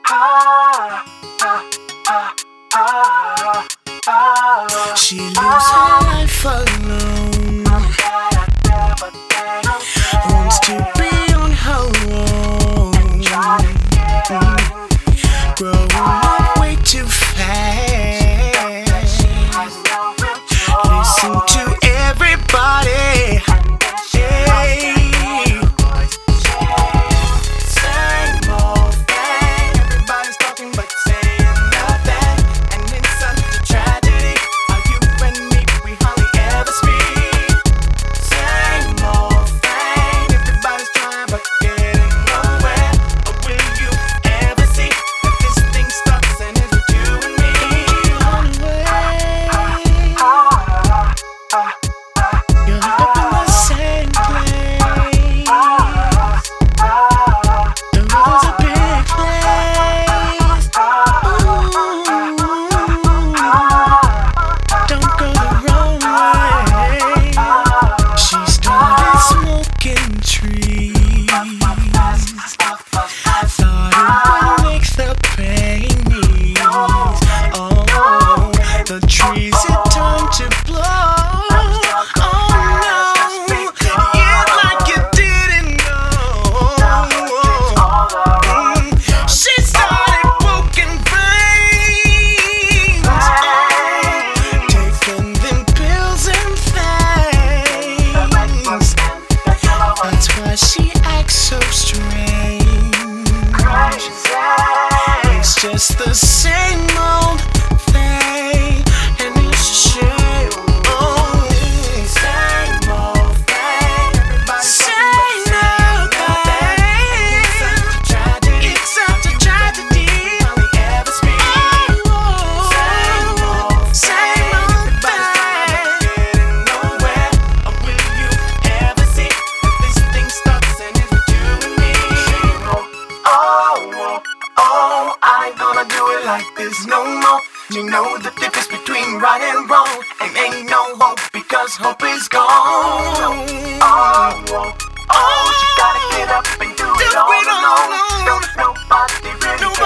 She lives her life alone, wants to be on her own, growing up way too fast. Listen to everybody. Same old thing. Everybody's talking but saying nothing, and it's such a tragedy. How you and me, we hardly ever speak. Same old thing. Everybody's trying but getting nowhere. Or will you ever see that this thing starts and it's with you and me? You're up in the same place. The world is a big place. Don't go the wrong way. She started smoking trees. Thought it would make the pain ease. Oh, the trees had turned to blow. She acts so strange. It's just the same old thing, and it's a shame. Oh, same old thing. Same old thing. It's such a tragedy. Oh, same old thing. Nowhere. Or will you ever see that this thing starts and it's with you and me? Oh, I ain't gonna do it like this no more. You know the difference between right and wrong, and ain't no hope because hope is gone. Oh, you gotta get up and do it all alone. Don't nobody really